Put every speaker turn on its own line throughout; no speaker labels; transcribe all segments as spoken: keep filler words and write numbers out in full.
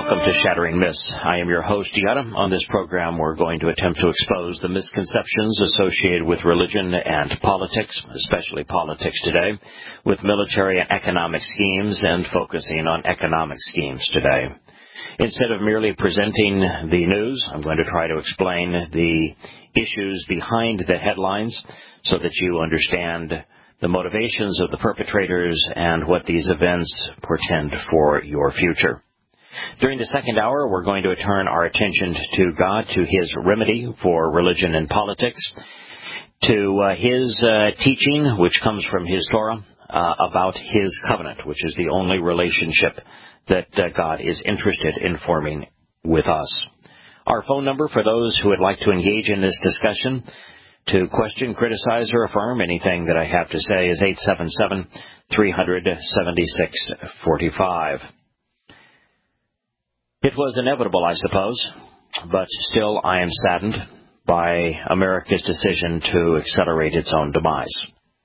Welcome to Shattering Myths. I am your host, Yada. On this program, we're going to attempt to expose the misconceptions associated with religion and politics, especially politics today, with military and economic schemes, and focusing on economic schemes today. Instead of merely presenting the news, I'm going to try to explain the issues behind the headlines so that you understand the motivations of the perpetrators and what these events portend for your future. During the second hour, we're going to turn our attention to God, to His remedy for religion and politics, to uh, His uh, teaching, which comes from His Torah, uh, about His covenant, which is the only relationship that uh, God is interested in forming with us. Our phone number for those who would like to engage in this discussion, to question, criticize, or affirm anything that I have to say, is eight seven seven, three hundred, seventy-six forty-five. It was inevitable, I suppose, but still I am saddened by America's decision to accelerate its own demise.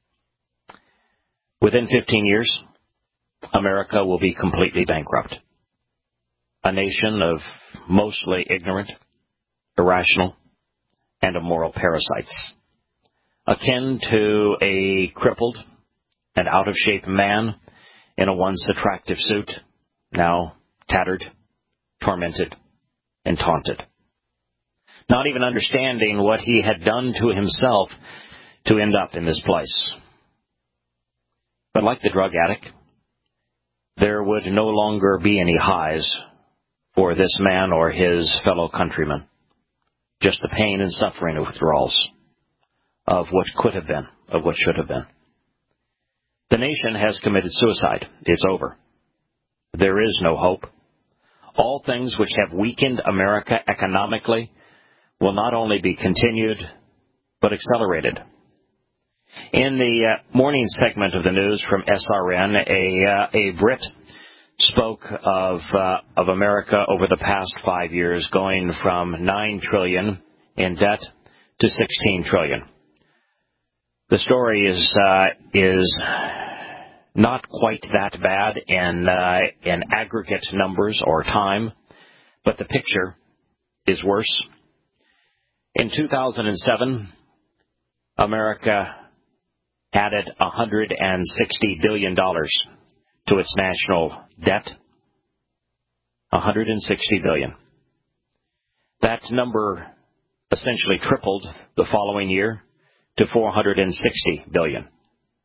Within fifteen years, America will be completely bankrupt. A nation of mostly ignorant, irrational, and immoral parasites, akin to a crippled and out-of-shape man in a once attractive suit, now tattered, tormented, and taunted, not even understanding what he had done to himself to end up in this place. But like the drug addict, there would no longer be any highs for this man or his fellow countrymen, just the pain and suffering of withdrawals of what could have been, of what should have been. The nation has committed suicide. It's over. There is no hope. All things which have weakened America economically will not only be continued, but accelerated. In the uh, morning segment of the news from S R N, a, uh, a Brit spoke of, uh, of America over the past five years going from nine trillion dollars in debt to sixteen trillion dollars. The story is, uh, is not quite that bad in, uh, in aggregate numbers or time, but the picture is worse. In two thousand seven, America added one hundred sixty billion dollars to its national debt. one hundred sixty billion dollars. That number essentially tripled the following year to four hundred sixty billion dollars.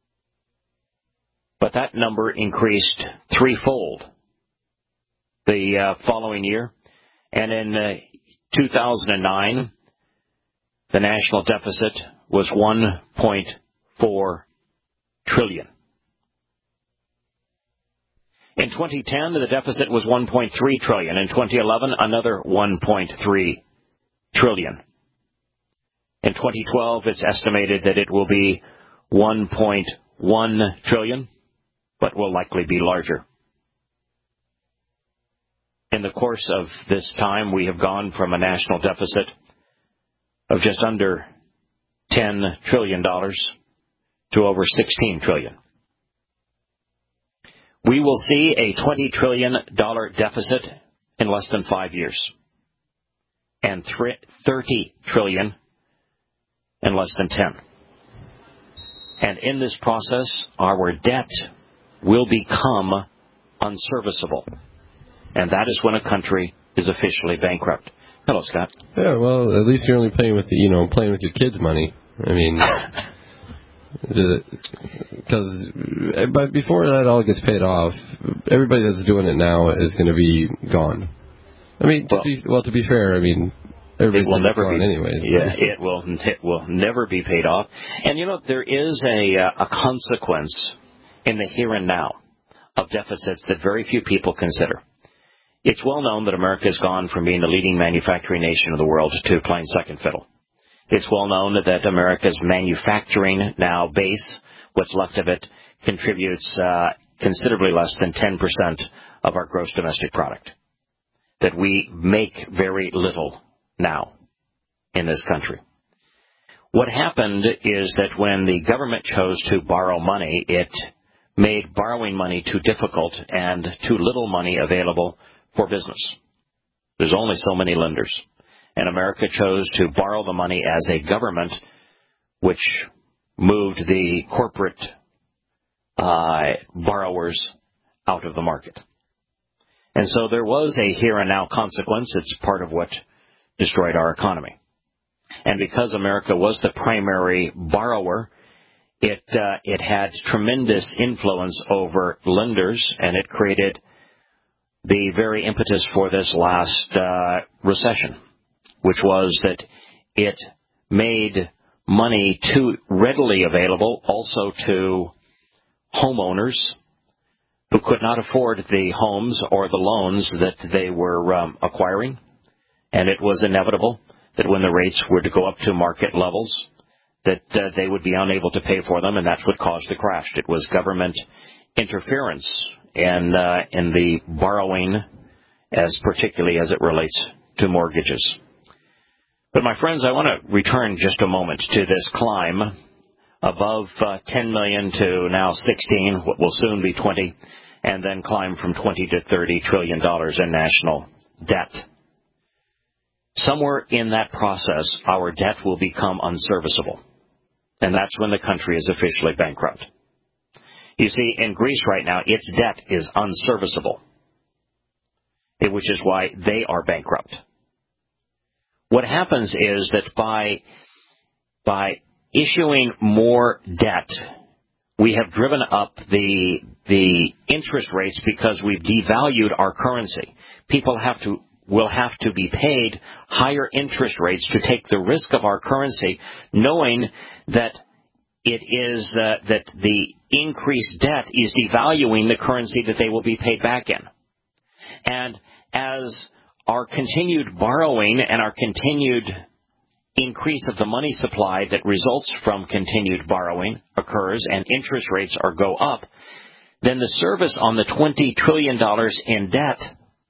But that number increased threefold the uh, following year. And in uh, two thousand nine, the national deficit was one point four trillion dollars. In twenty ten, the deficit was one point three trillion dollars. In twenty eleven, another one point three trillion dollars. In twenty twelve, it's estimated that it will be one point one trillion dollars. But will likely be larger. In the course of this time, we have gone from a national deficit of just under ten trillion dollars to over sixteen trillion dollars. We will see a twenty trillion dollars deficit in less than five years, and thirty trillion dollars in less than ten. And in this process, our debt will become unserviceable. And that is when a country is officially bankrupt. Hello, Scott.
Yeah, well, at least you're only playing with the, you know, playing with your kids' money. I mean, because but before that all gets paid off, everybody that's doing it now is going to be gone. I mean, to well, be, well, to be fair, I mean, everybody's
it will never
gone
be,
anyways.
Yeah, it will. It will never be paid off. And you know, there is a a consequence in the here and now of deficits that very few people consider. It's well known that America has gone from being the leading manufacturing nation of the world to playing second fiddle. It's well known that America's manufacturing now base, what's left of it, contributes uh, considerably less than ten percent of our gross domestic product. That we make very little now in this country. What happened is that when the government chose to borrow money, it made borrowing money too difficult and too little money available for business. There's only so many lenders. And America chose to borrow the money as a government, which moved the corporate uh, borrowers out of the market. And so there was a here and now consequence. It's part of what destroyed our economy. And because America was the primary borrower, it uh, it had tremendous influence over lenders, and it created the very impetus for this last uh, recession, which was that it made money too readily available also to homeowners who could not afford the homes or the loans that they were um, acquiring. And it was inevitable that when the rates were to go up to market levels, that uh, they would be unable to pay for them, and that's what caused the crash. It was government interference in, uh, in the borrowing, as particularly as it relates to mortgages. But, my friends, I want to return just a moment to this climb above uh, ten million to now sixteen, what will soon be twenty, and then climb from twenty to thirty trillion dollars in national debt. Somewhere in that process, our debt will become unserviceable, and that's when the country is officially bankrupt. You see, in Greece right now, its debt is unserviceable, which is why they are bankrupt. What happens is that by by issuing more debt, we have driven up the the interest rates because we've devalued our currency. People have to will have to be paid higher interest rates to take the risk of our currency, knowing that it is uh, that the increased debt is devaluing the currency that they will be paid back in. And as our continued borrowing and our continued increase of the money supply that results from continued borrowing occurs and interest rates are go up, then the service on the twenty trillion dollars in debt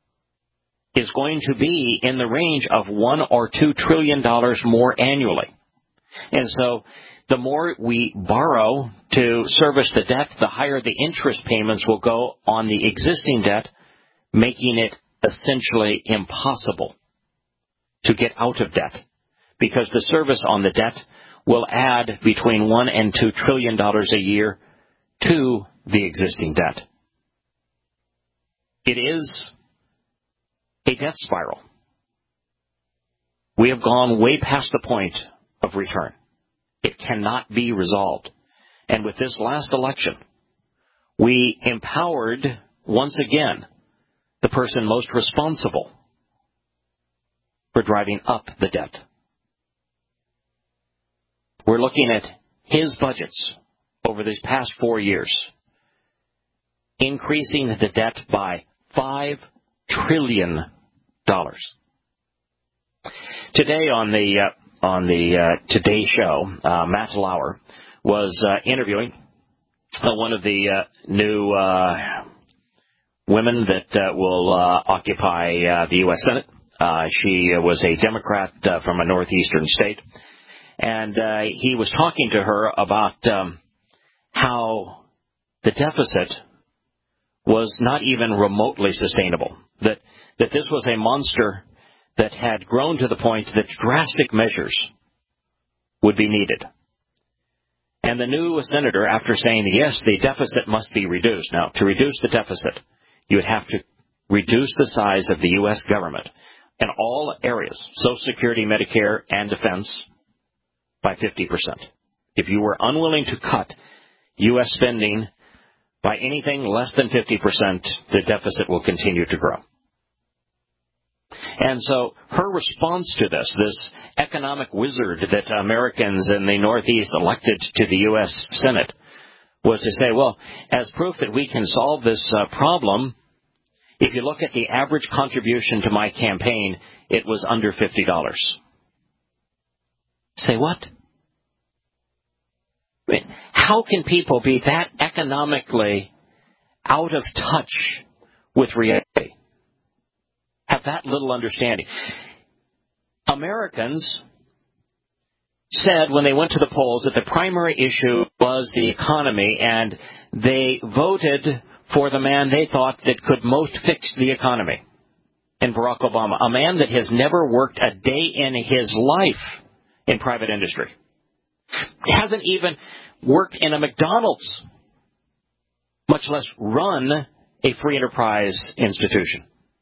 is going to be in the range of one or two trillion dollars more annually. And so the more we borrow to service the debt, the higher the interest payments will go on the existing debt, making it essentially impossible to get out of debt, because the service on the debt will add between one and two trillion dollars a year to the existing debt. It is a death spiral. We have gone way past the point of return. It cannot be resolved. And with this last election, we empowered once again the person most responsible for driving up the debt. We're looking at his budgets over these past four years, increasing the debt by five trillion dollars. Today on the uh, on the uh, Today Show, uh, Matt Lauer was uh, interviewing uh, one of the uh, new uh, women that uh, will uh, occupy uh, the U S Senate. Uh, she was a Democrat uh, from a northeastern state, and uh, he was talking to her about um, how the deficit was not even remotely sustainable, that that this was a monster that had grown to the point that drastic measures would be needed. And the new senator, after saying, yes, the deficit must be reduced. Now, to reduce the deficit, you would have to reduce the size of the U S government in all areas, Social Security, Medicare, and defense, by fifty percent. If you were unwilling to cut U S spending by anything less than fifty percent, the deficit will continue to grow. And so her response to this, this economic wizard that Americans in the Northeast elected to the U S Senate, was to say, well, as proof that we can solve this uh, problem, if you look at the average contribution to my campaign, it was under fifty dollars. Say what? I mean, how can people be that economically out of touch with reality? Have that little understanding. Americans said when they went to the polls that the primary issue was the economy, and they voted for the man they thought that could most fix the economy. in Barack Obama, a man that has never worked a day in his life in private industry. He hasn't even worked in a McDonald's, much less run a free enterprise institution.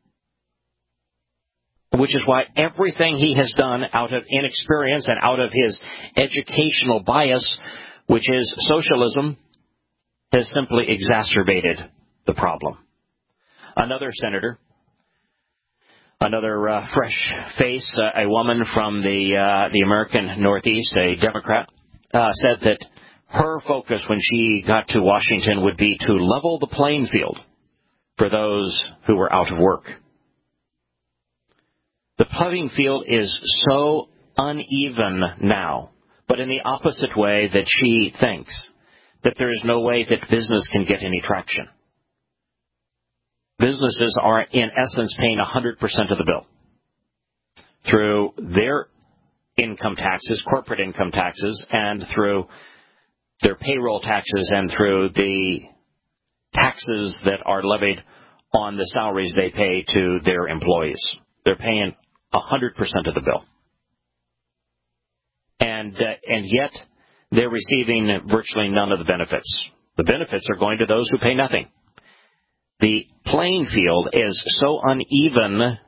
Which is why everything he has done out of inexperience and out of his educational bias, which is socialism, has simply exacerbated the problem. Another senator, another uh, fresh face, uh, a woman from the uh, the American Northeast, a Democrat, uh, said that her focus when she got to Washington would be to level the playing field for those who were out of work. The playing field is so uneven now, but in the opposite way that she thinks, that there is no way that business can get any traction. Businesses are, in essence, paying one hundred percent of the bill through their income taxes, corporate income taxes, and through their payroll taxes and through the taxes that are levied on the salaries they pay to their employees. They're paying one hundred percent of the bill. And, uh, and yet, they're receiving virtually none of the benefits. The benefits are going to those who pay nothing. The playing field is so uneven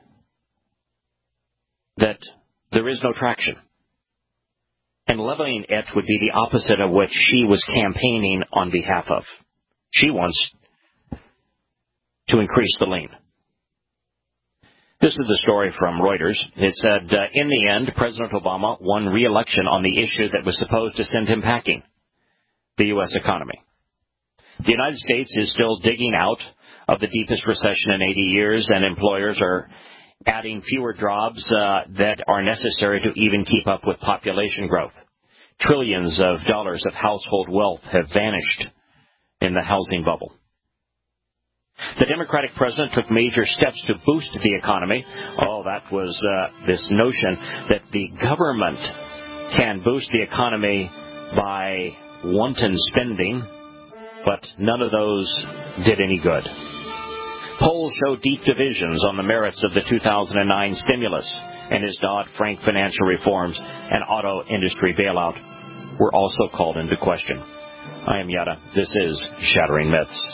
that there is no traction. And leveling it would be the opposite of what she was campaigning on behalf of. She wants to increase the lean. This is the story from Reuters. It said, uh, in the end, President Obama won re-election on the issue that was supposed to send him packing, the U S economy. The United States is still digging out of the deepest recession in eighty years, and employers are adding fewer jobs uh, that are necessary to even keep up with population growth. Trillions of dollars of household wealth have vanished in the housing bubble. The Democratic president took major steps to boost the economy. Oh, that was uh, this notion that the government can boost the economy by wanton spending, but none of those did any good. Polls show deep divisions on the merits of the two thousand nine stimulus, and his Dodd-Frank financial reforms and auto industry bailout were also called into question. I am Yada. This is Shattering Myths.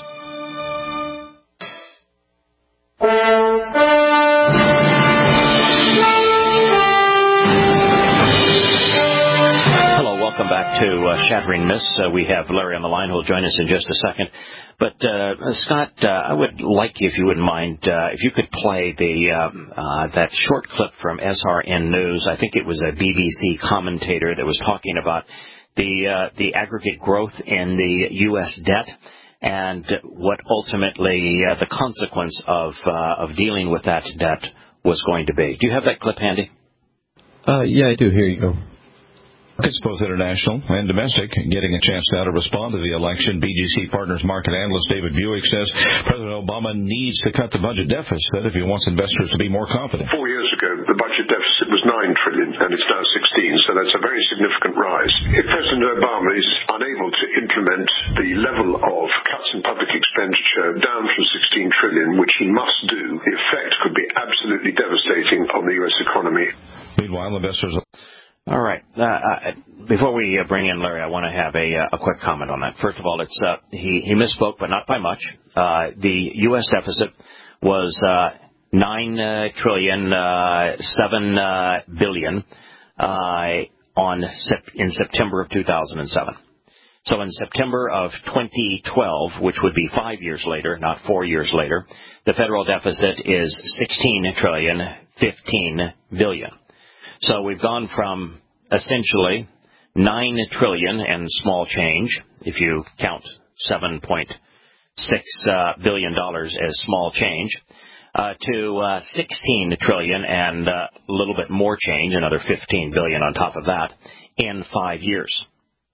Welcome back to uh, Shattering Myths. Uh, we have Larry on the line who will join us in just a second. But, uh, Scott, uh, I would like you, if you wouldn't mind, uh, if you could play the uh, uh, that short clip from S R N News. I think it was a B B C commentator that was talking about the uh, the aggregate growth in the U S debt and what ultimately uh, the consequence of uh, of dealing with that debt was going to be. Do you have that clip handy?
Uh, yeah, I do. Here you go.
It's both international and domestic. Getting a chance now to respond to the election, B G C Partners market analyst David Buick says President Obama needs to cut the budget deficit if he wants investors to be more confident.
Four years ago, the budget deficit was nine trillion dollars, and it's now sixteen, so that's a very significant rise. If President Obama is unable to implement the level of cuts in public expenditure down from sixteen trillion dollars, which he must do, the effect could be absolutely devastating on the U S economy.
Meanwhile, investors...
All right. Uh, uh, before we uh, bring in Larry, I want to have a, uh, a quick comment on that. First of all, it's uh, he, he misspoke, but not by much. Uh, the U S deficit was uh, nine uh, trillion uh, seven uh, billion uh, on sep- in September of two thousand seven. So in September of twenty twelve, which would be five years later, not four years later, the federal deficit is sixteen trillion fifteen billion. So we've gone from essentially nine trillion and small change, if you count seven point six uh, billion dollars as small change, uh, to uh, sixteen trillion and uh, a little bit more change, another fifteen billion on top of that, in five years.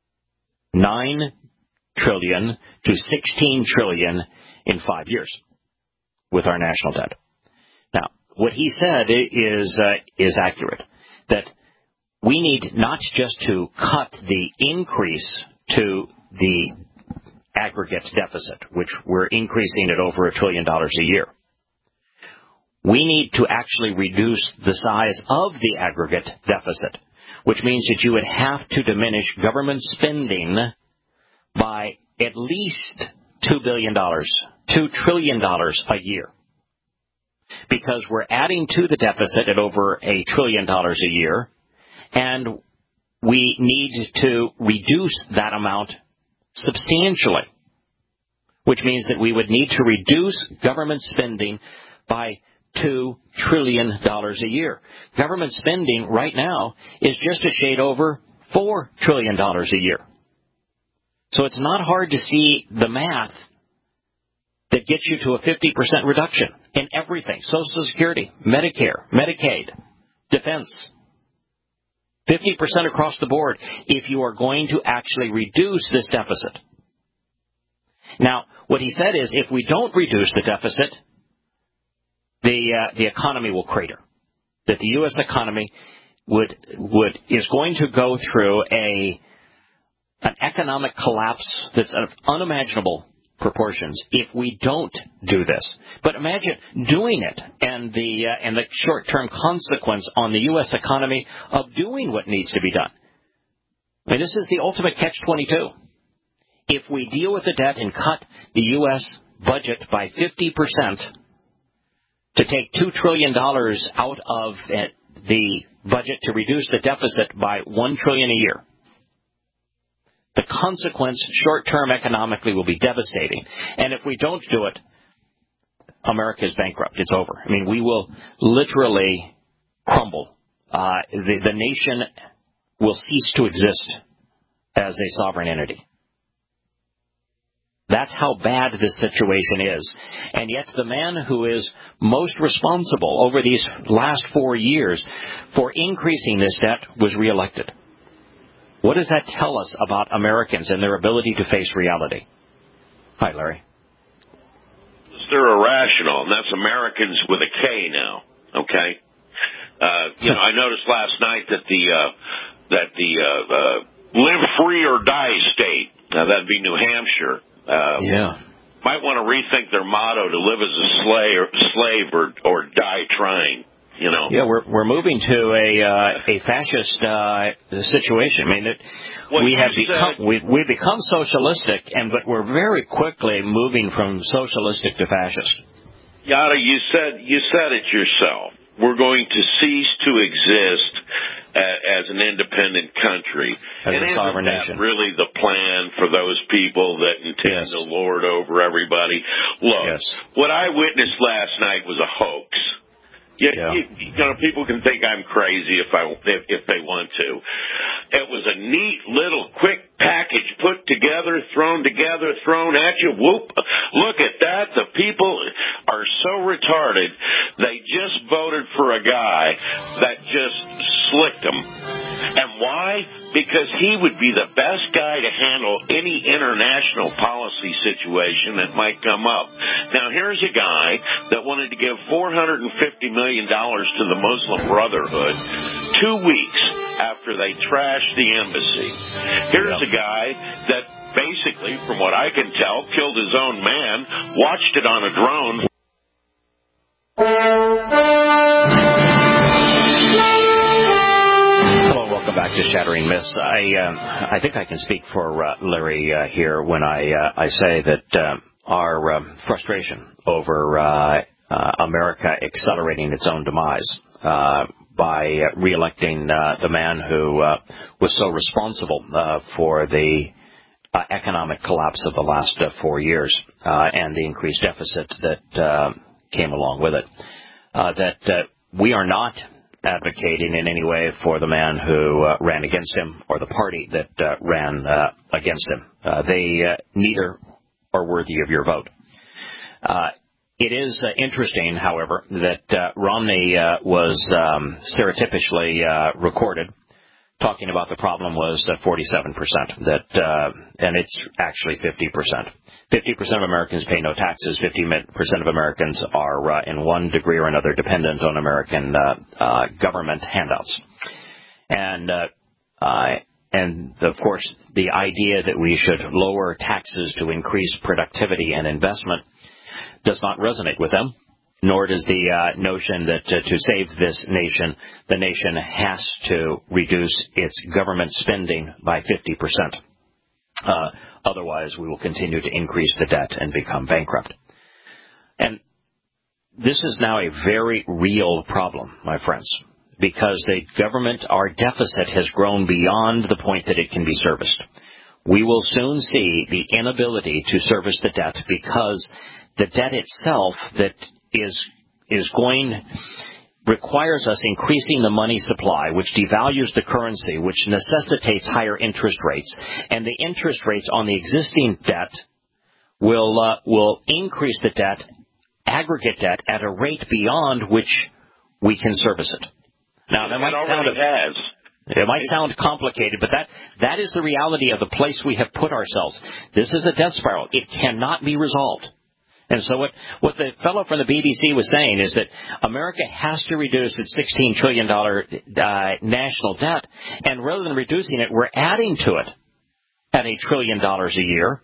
Nine trillion to sixteen trillion in five years with our national debt. Now, what he said is uh, is accurate. That we need not just to cut the increase to the aggregate deficit, which we're increasing at over a trillion dollars a year. we need to actually reduce the size of the aggregate deficit, which means that you would have to diminish government spending by at least two billion dollars, two trillion dollars a year. Because we're adding to the deficit at over a trillion dollars a year, and we need to reduce that amount substantially, which means that we would need to reduce government spending by two trillion dollars a year. Government spending right now is just a shade over four trillion dollars a year. So it's not hard to see the math that gets you to a fifty percent reduction in everything. Social Security, Medicare, Medicaid, defense. fifty percent across the board if you are going to actually reduce this deficit. Now, what he said is if we don't reduce the deficit, the uh, the economy will crater. That the U S economy would would is going to go through a an economic collapse that's of unimaginable proportions if we don't do this. But imagine doing it and the uh, and the short-term consequence on the U S economy of doing what needs to be done. I mean, this is the ultimate catch twenty-two. If we deal with the debt and cut the U S budget by fifty percent to take two trillion dollars out of it, the budget to reduce the deficit by one trillion dollars a year, the consequence short-term economically will be devastating. And if we don't do it, America is bankrupt. It's over. I mean, we will literally crumble. Uh, the, the nation will cease to exist as a sovereign entity. That's how bad this situation is. And yet the man who is most responsible over these last four years for increasing this debt was reelected. What does that tell us about Americans and their ability to face reality? Hi, Larry.
They're irrational, and that's Americans with a K now, okay? Uh, you know, I noticed last night that the, uh, that the uh, uh, live free or die state, now that'd be New Hampshire, Uh,
yeah.
might want to rethink their motto to live as a slave or, slave or, or die trying. You know.
Yeah, we're we're moving to a uh, a fascist uh, situation. I mean, it, we have become said, we we become socialistic, and but we're very quickly moving from socialistic to fascist.
Yada, you said you said it yourself. We're going to cease to exist as an independent country.
As
and
a sovereign
isn't that
nation.
really the plan for those people that intend
yes.
to lord over everybody? Look,
yes.
what I witnessed last night was a hoax. You,
yeah.
you, you know, people can think I'm crazy if I if, if they want to. It was a neat little quick package put together, thrown together, thrown at you. Whoop! Look at that. The people are so retarded. They just voted for a guy that just slicked them. And why? Because he would be the best guy to handle any international policy situation that might come up. Now, here's a guy that wanted to give four hundred fifty million dollars to the Muslim Brotherhood two weeks after they trashed the embassy. Here's a guy that basically, from what I can tell, killed his own man, watched it on a drone.
Welcome back to Shattering Myths. I uh, I think I can speak for uh, Larry uh, here when I uh, I say that uh, our uh, frustration over uh, uh, America accelerating its own demise uh, by uh, reelecting uh, the man who uh, was so responsible uh, for the uh, economic collapse of the last uh, four years uh, and the increased deficit that uh, came along with it, uh, that uh, we are not advocating in any way for the man who uh, ran against him or the party that uh, ran uh, against him. Uh, they uh, neither are worthy of your vote. Uh, it is uh, interesting, however, that uh, Romney uh, was um, stereotypically uh, recorded talking about the problem was uh, forty-seven percent, that, uh, and it's actually fifty percent. fifty percent of Americans pay no taxes. fifty percent of Americans are, uh, in one degree or another, dependent on American uh, uh, government handouts. And, uh, uh, and of course, the idea that we should lower taxes to increase productivity and investment does not resonate with them. nor does the uh, notion that uh, to save this nation, the nation has to reduce its government spending by fifty percent. Uh, otherwise, we will continue to increase the debt and become bankrupt. And this is now a very real problem, my friends, because the government, our deficit has grown beyond the point that it can be serviced. We will soon see the inability to service the debt because the debt itself that is is going requires us increasing the money supply, which devalues the currency, which necessitates higher interest rates, and the interest rates on the existing debt will uh, will increase the debt, aggregate debt, at a rate beyond which we can service it. Now that might sound
has.
It might sound complicated, but that that is the reality of the place we have put ourselves. This is a death spiral. It cannot be resolved. And so what, what the fellow from the B B C was saying is that America has to reduce its sixteen trillion dollars uh, national debt, and rather than reducing it, we're adding to it at a trillion dollars a year.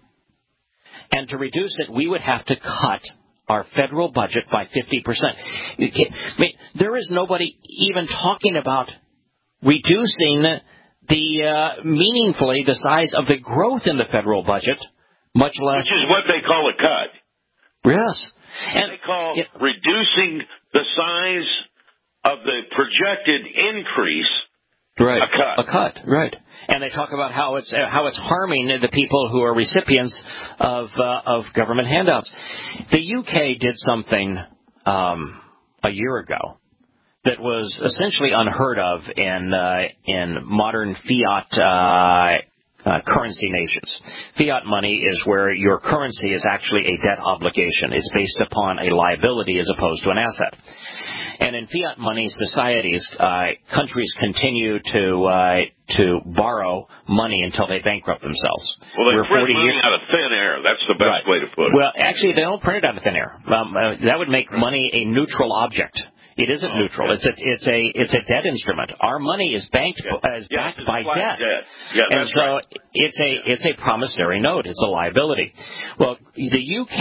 And to reduce it, we would have to cut our federal budget by fifty percent. I mean, there is nobody even talking about reducing the uh, meaningfully the size of the growth in the federal budget, much less.
Which is what they call a cut.
Yes. And
they call
it,
reducing the size of the projected increase
right,
a cut.
A cut, right. And they talk about how it's uh, how it's harming the people who are recipients of uh, of government handouts. The U K did something um, a year ago that was essentially unheard of in uh, in modern fiat uh Uh, currency nations. Fiat money is where your currency is actually a debt obligation. It's based upon a liability as opposed to an asset. And in fiat money societies, uh, countries continue to uh, to borrow money until they bankrupt themselves.
Well, they
We're
print
forty
money
years-
out of thin air. That's the best
right.
way to put it.
Well, actually, they don't print it out of thin air. Um, uh, that would make money a neutral object. It isn't
oh,
neutral.
Okay.
It's a it's a it's a debt instrument. Our money is banked
yeah.
is
yeah,
backed by debt,
debt. Yeah,
and
that's
so
right.
it's a it's a promissory note. It's a liability. Well, the U K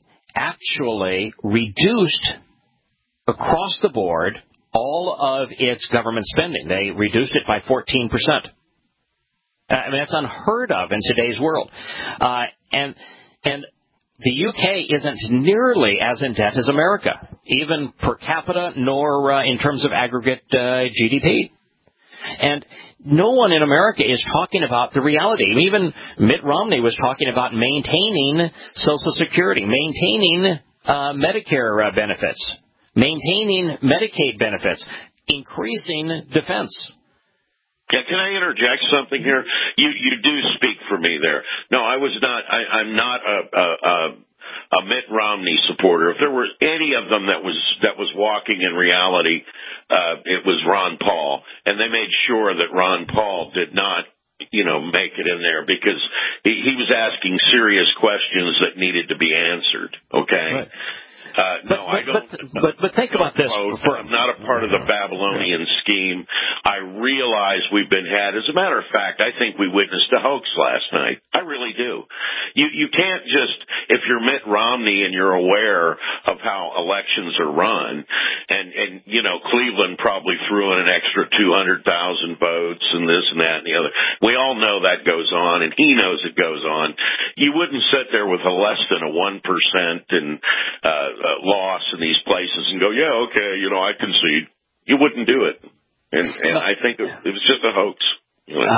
actually reduced across the board all of its government spending. They reduced it by fourteen percent. I mean, that's unheard of in today's world, uh, and and. The U K isn't nearly as in debt as America, even per capita, nor uh, in terms of aggregate uh, G D P. And no one in America is talking about the reality. Even Mitt Romney was talking about maintaining Social Security, maintaining uh, Medicare uh, benefits, maintaining Medicaid benefits, increasing defense.
Yeah, can I interject something here? You you do speak for me there. No, I was not. I, I'm not a, a, a, a Mitt Romney supporter. If there were any of them that was that was walking in reality, uh, it was Ron Paul, and they made sure that Ron Paul did not, you know, make it in there because he, he was asking serious questions that needed to be answered. Okay.
Right.
Uh,
but,
no,
but,
I don't.
But, but, but think about this.
For, I'm not a part of the Babylonian scheme. I realize we've been had. As a matter of fact, I think we witnessed a hoax last night. I really do. You you can't just, if you're Mitt Romney and you're aware of how elections are run, and and you know Cleveland probably threw in an extra two hundred thousand votes and this and that and the other. We all know that goes on, and he knows it goes on. You wouldn't sit there with a less than a one percent and. Uh, Uh, loss in these places and go, yeah, okay, you know, I concede. You wouldn't do it. And, and I think it, it was just a hoax. You know?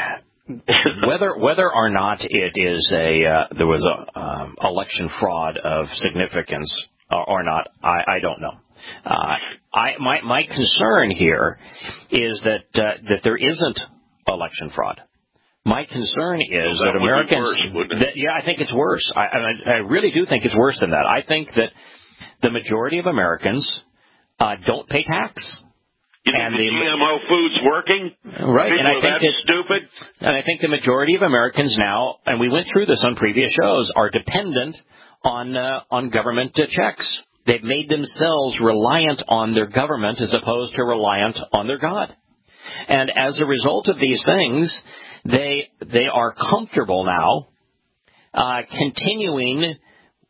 uh, whether whether or not it is a uh, there was a um, election fraud of significance or, or not, I, I don't know. Uh, I my my concern here is that uh, that there isn't election fraud. My concern is
well, that
that Americans,
worse,
that, yeah, I think it's worse. I, I, I really do think it's worse than that. I think that the majority of Americans uh, don't pay tax.
You think
and
the
the
G M O food's working?
Right,
People
and I think
that
that,
stupid.
And I think the majority of Americans now, and we went through this on previous shows, are dependent on uh, on government uh, checks. They've made themselves reliant on their government as opposed to reliant on their God. And as a result of these things, they they are comfortable now uh, continuing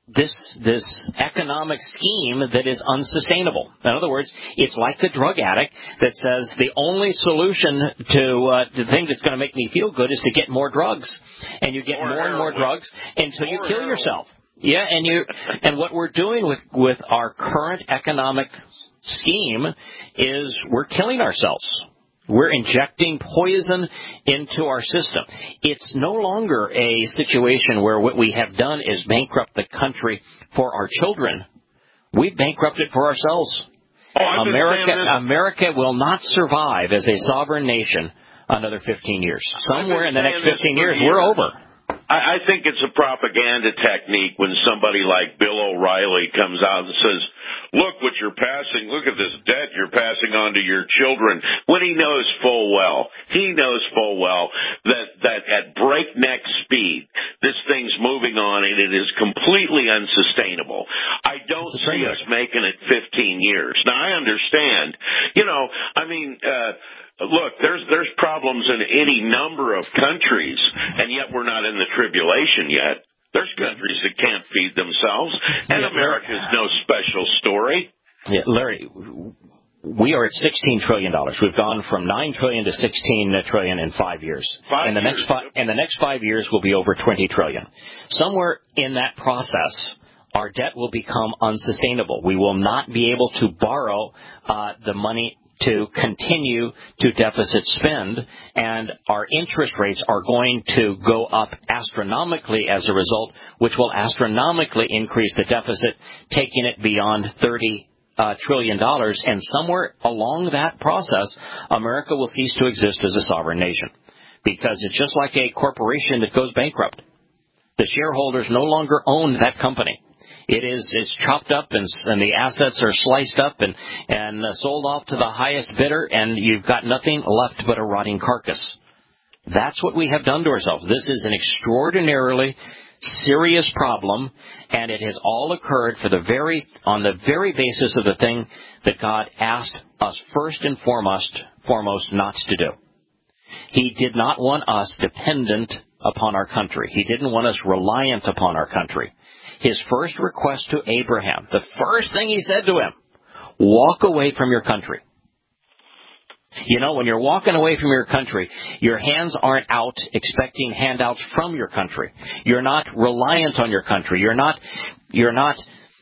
this this economic scheme that is unsustainable. In other words, it's like the drug addict that says the only solution to uh, the thing that's going to make me feel good is to get more drugs, and you get more, more and more drugs until you kill yourself. Yeah, and you and what we're doing with with our current economic scheme is we're killing ourselves. We're injecting poison into our system. It's no longer a situation where what we have done is bankrupt the country for our children. We've bankrupted for ourselves.
Oh,
America, America will not survive as a sovereign nation another fifteen years. Somewhere in the next fifteen years, we're over.
I, I think it's a propaganda technique when somebody like Bill O'Reilly comes out and says, look what you're passing, look at this debt you're passing on to your children, when he knows full well, he knows full well that, that at breakneck speed, this thing's moving on and it is completely unsustainable. I don't see us making it fifteen years. Now, I understand, you know, I mean, uh, look, there's there's problems in any number of countries, and yet we're not in the tribulation yet. There's countries that can't feed themselves, and yeah, America's no special story.
Yeah, Larry, we are at sixteen trillion dollars. We've gone from nine trillion dollars to sixteen trillion dollars in five years.
Five
and the
years.
next five, and the next five years will be over twenty trillion dollars. Somewhere in that process, our debt will become unsustainable. We will not be able to borrow uh, the money to continue to deficit spend, and our interest rates are going to go up astronomically as a result, which will astronomically increase the deficit, taking it beyond thirty uh, trillion dollars. And somewhere along that process, America will cease to exist as a sovereign nation, because it's just like a corporation that goes bankrupt. The shareholders no longer own that company. It is it's chopped up and, and the assets are sliced up and, and uh, sold off to the highest bidder, and you've got nothing left but a rotting carcass. That's what we have done to ourselves. This is an extraordinarily serious problem, and it has all occurred for the very on the very basis of the thing that God asked us first and foremost, foremost not to do. He did not want us dependent upon our country. He didn't want us reliant upon our country. His first request to Abraham, the first thing he said to him, walk away from your country. You know, when you're walking away from your country, your hands aren't out expecting handouts from your country. You're not reliant on your country. You're not, you're not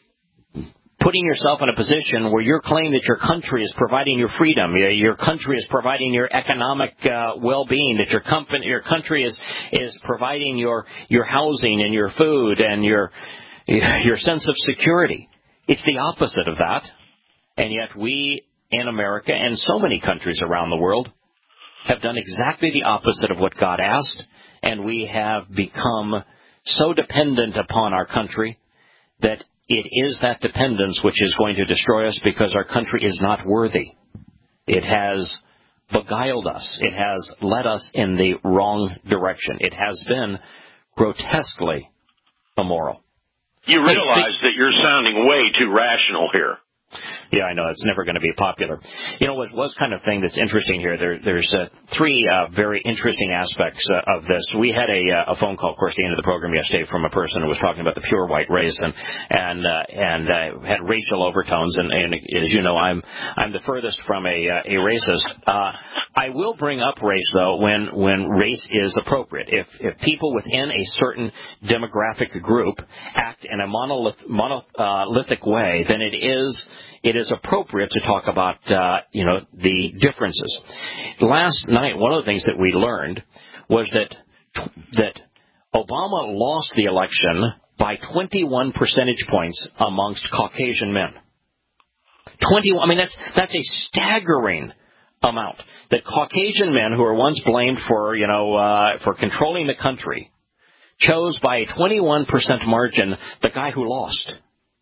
putting yourself in a position where you're claiming that your country is providing your freedom, your country is providing your economic uh, well-being, that your company, your country is is providing your your housing and your food and your your sense of security. It's the opposite of that, and yet we in America and so many countries around the world have done exactly the opposite of what God asked, and we have become so dependent upon our country that it is that dependence which is going to destroy us, because our country is not worthy. It has beguiled us. It has led us in the wrong direction. It has been grotesquely immoral.
You realize that you're sounding way too rational here.
Yeah, I know. It's never going to be popular. You know, what was kind of thing that's interesting here, there, there's uh, three uh, very interesting aspects uh, of this. We had a, uh, a phone call, of course, at the end of the program yesterday from a person who was talking about the pure white race and and uh, and uh, had racial overtones. And, and as you know, I'm I'm the furthest from a, uh, a racist. Uh, I will bring up race, though, when, when race is appropriate. If, if people within a certain demographic group act in a monolith, monolithic way, then it is it is appropriate to talk about, uh, you know, the differences. Last night, one of the things that we learned was that that Obama lost the election by twenty-one percentage points amongst Caucasian men. twenty-one, I mean, that's that's a staggering amount. That Caucasian men who were once blamed for, you know, uh, for controlling the country chose by a twenty-one percent margin the guy who lost.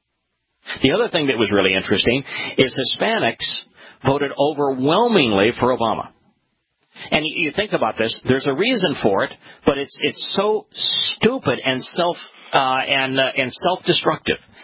The other thing that was really interesting is Hispanics voted overwhelmingly for Obama. And you think about this, there's a reason for it, but it's it's so stupid and self uh, and uh, and self-destructive.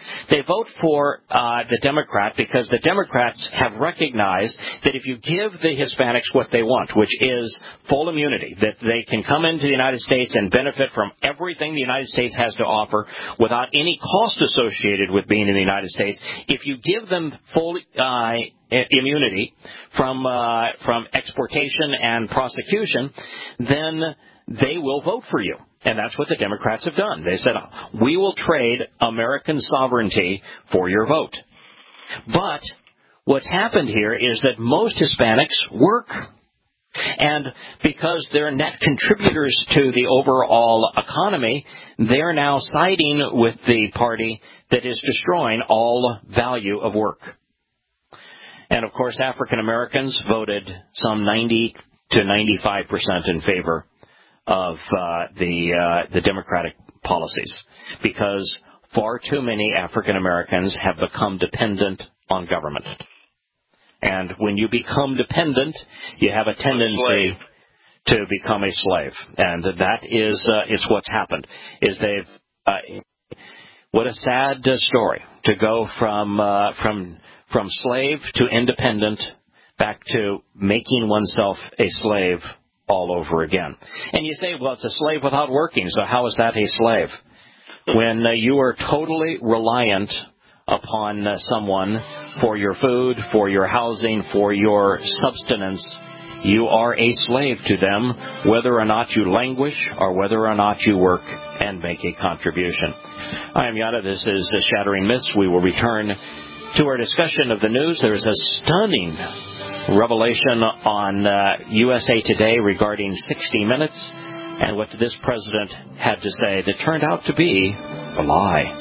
They vote for uh, the Democrat because the Democrats have recognized that if you give the Hispanics what they want, which is full immunity, that they can come into the United States and benefit from everything the United States has to offer without any cost associated with being in the United States, if you give them full uh, immunity from uh, from exportation and prosecution, then they will vote for you. And that's what the Democrats have done. They said, we will trade American sovereignty for your vote. But what's happened here is that most Hispanics work. And because they're net contributors to the overall economy, they're now siding with the party that is destroying all value of work. And, of course, African Americans voted some ninety to ninety-five percent in favor of uh, the uh, the Democratic policies, because far too many African Americans have become dependent on government. And when you become dependent, you have a tendency to become a slave. And that is uh, it's what's happened. Is they've uh, what a sad uh, story to go from uh, from from slave to independent back to making oneself a slave all over again. And you say, well, it's a slave without working, so how is that a slave? When uh, you are totally reliant upon uh, someone for your food, for your housing, for your subsistence, you are a slave to them, whether or not you languish or whether or not you work and make a contribution. I am Yada. This is the Shattering Myths. We will return to our discussion of the news. There is a stunning revelation on uh, U S A Today regarding sixty minutes and what this president had to say that turned out to be a lie.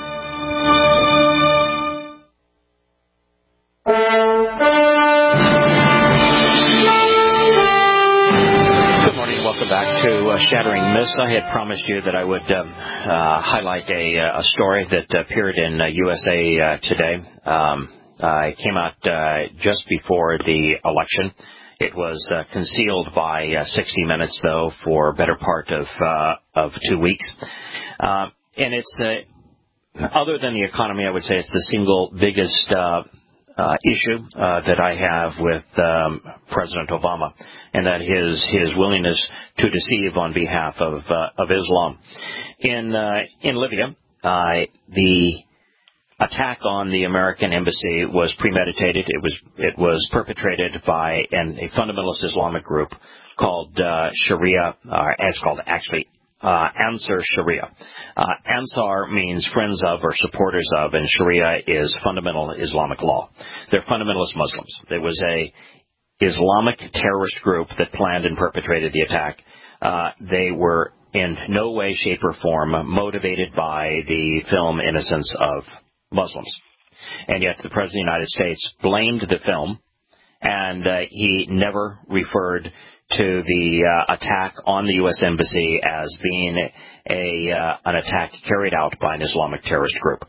Good morning. Welcome back to uh, Shattering Myths. I had promised you that I would um, uh, highlight a, a story that appeared in uh, U S A uh, Today. Um, Uh, it came out uh, just before the election. It was uh, concealed by uh, sixty minutes, though, for a better part of uh, of two weeks. Uh, and it's, uh, other than the economy, I would say it's the single biggest uh, uh, issue uh, that I have with um, President Obama, and that his his willingness to deceive on behalf of uh, of Islam. In uh, in Libya, uh, the attack on the American embassy was premeditated. It was it was perpetrated by an, a fundamentalist Islamic group called uh, Sharia. Uh, it's called actually uh, Ansar Sharia. Uh, Ansar means friends of or supporters of, and Sharia is fundamental Islamic law. They're fundamentalist Muslims. There was a Islamic terrorist group that planned and perpetrated the attack. Uh, they were in no way, shape, or form motivated by the film Innocence of Muslims. And yet the President of the United States blamed the film, and uh, he never referred to the uh, attack on the U S Embassy as being a uh, an attack carried out by an Islamic terrorist group.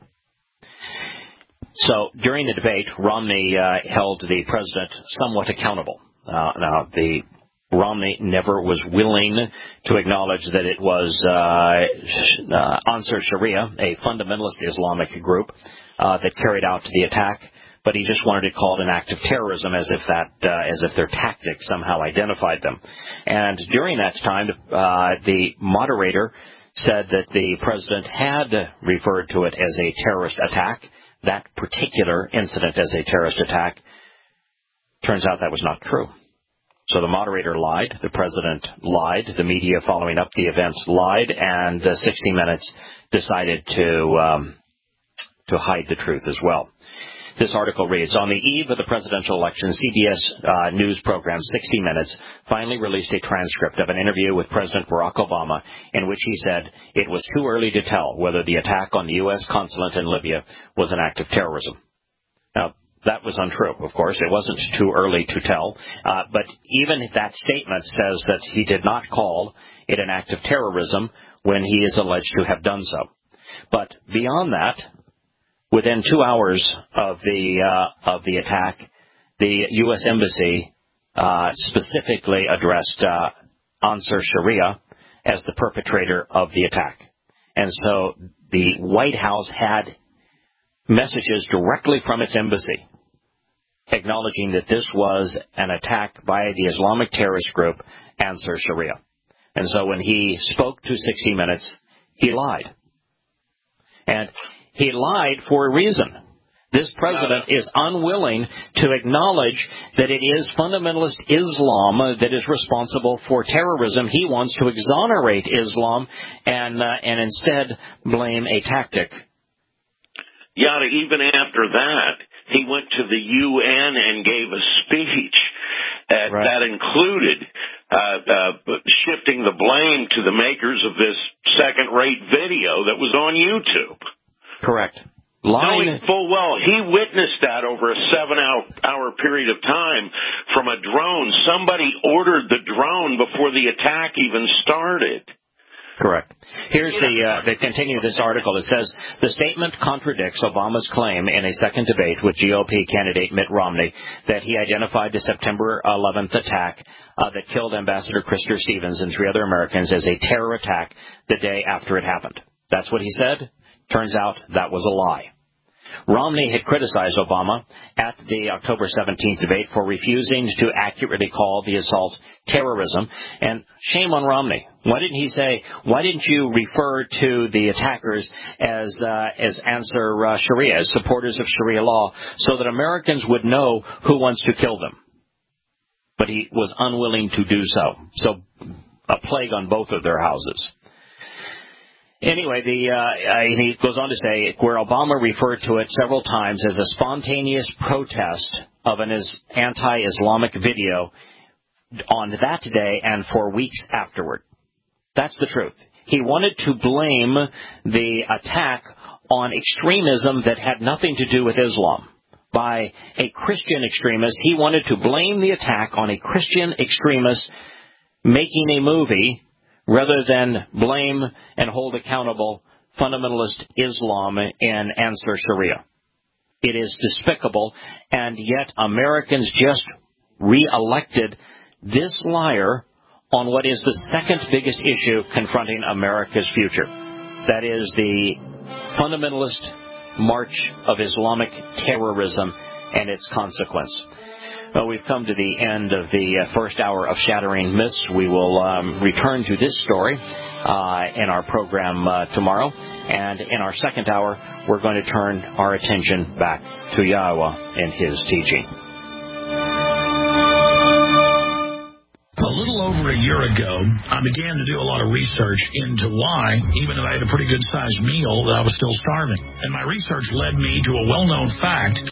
So during the debate, Romney uh, held the president somewhat accountable. Uh, now, the Romney never was willing to acknowledge that it was uh, uh, Ansar Sharia, a fundamentalist Islamic group uh, that carried out the attack, but he just wanted to call it an act of terrorism, as if that, uh, as if their tactics somehow identified them. And during that time, uh, the moderator said that the president had referred to it as a terrorist attack, that particular incident as a terrorist attack. Turns out that was not true. So the moderator lied, the president lied, the media following up the event lied, and uh, sixty minutes decided to um, to hide the truth as well. This article reads, on the eve of the presidential election, C B S uh, news program sixty minutes finally released a transcript of an interview with President Barack Obama in which he said it was too early to tell whether the attack on the U S consulate in Libya was an act of terrorism. Now, that was untrue, of course. It wasn't too early to tell. Uh, but even if that statement says that he did not call it an act of terrorism when he is alleged to have done so. But beyond that, within two hours of the uh, of the attack, the U S Embassy uh, specifically addressed uh, Ansar Sharia as the perpetrator of the attack. And so the White House had messages directly from its embassy acknowledging that this was an attack by the Islamic terrorist group Ansar Sharia. And so when he spoke to sixty minutes, he lied. And he lied for a reason. This president is unwilling to acknowledge that it is fundamentalist Islam that is responsible for terrorism. He wants to exonerate Islam and uh, and instead blame a tactic.
Yeah, even after that, he went to the U N and gave a speech uh, right. that included uh, uh, shifting the blame to the makers of this second-rate video that was on YouTube.
Correct.
Lying. Knowing full well he witnessed that over a seven-hour period of time from a drone. Somebody ordered the drone before the attack even started.
Correct. Here's the uh, the continue this article. It says the statement contradicts Obama's claim in a second debate with G O P candidate Mitt Romney that he identified the September eleventh attack uh, that killed Ambassador Christopher Stevens and three other Americans as a terror attack the day after it happened. That's what he said. Turns out that was a lie. Romney had criticized Obama at the October seventeenth debate for refusing to accurately call the assault terrorism. And shame on Romney. Why didn't he say, why didn't you refer to the attackers as uh, as Ansar uh, Sharia, as supporters of Sharia law, so that Americans would know who wants to kill them? But he was unwilling to do so. So a plague on both of their houses. Anyway, the uh, he goes on to say, where Obama referred to it several times as a spontaneous protest of an anti-Islamic video on that day and for weeks afterward. That's the truth. He wanted to blame the attack on extremism that had nothing to do with Islam. By a Christian extremist, he wanted to blame the attack on a Christian extremist making a movie rather than blame and hold accountable fundamentalist Islam and Ansar Sharia. It is despicable, and yet Americans just re-elected this liar on what is the second biggest issue confronting America's future. That is the fundamentalist march of Islamic terrorism and its consequence. Well, we've come to the end of the uh, first hour of Shattering Myths. We will um, return to this story uh, in our program uh, tomorrow. And in our second hour, we're going to turn our attention back to Yahweh and His teaching.
A little over a year ago, I began to do a lot of research into why, even though I had a pretty good-sized meal, that I was still starving. And my research led me to a well-known fact.